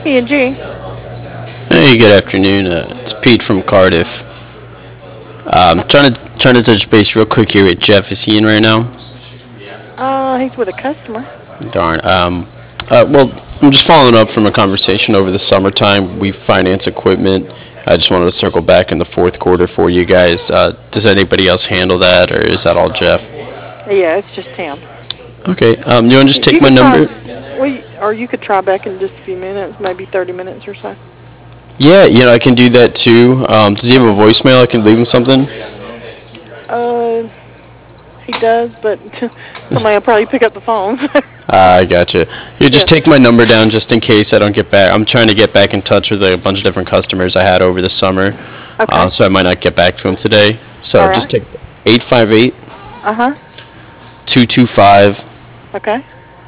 E&G. Hey, good afternoon. It's Pete from Cardiff. Trying to touch base real quick here with Jeff. Is he in right now? He's with a customer. Darn. Well, I'm just following up from a conversation over the summertime. We finance equipment. I just wanted to circle back in the fourth quarter for you guys. Does anybody else handle that, or is that all Jeff? Yeah, it's just him. Okay. You want to just take You my could try, number? or you could try back in just a few minutes, maybe 30 minutes or so. Yeah, I can do that too. Does he have a voicemail? I can leave him something. Uh, he does, but somebody will probably pick up the phone. I gotcha. You Yeah. just take my number down just in case I don't get back. I'm trying to get back in touch with a bunch of different customers I had over the summer, Okay. so I might not get back to them today. All So just right. take 858 Uh-huh. 225 Okay.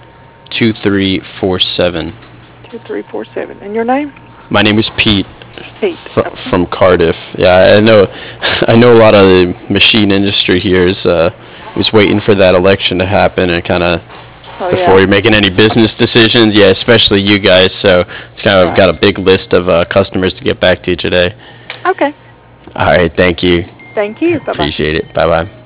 2347. 2347. And your name? My name is Pete Pete. Okay. from Cardiff. Yeah, I know. I know a lot of the machine industry here is waiting for that election to happen and kind of Oh, before yeah. you're making any business decisions. Yeah, especially you guys. So it's kind of Right. got a big list of customers to get back to you today. Okay. All right, thank you. Thank you. Bye-bye. Appreciate it. Bye bye.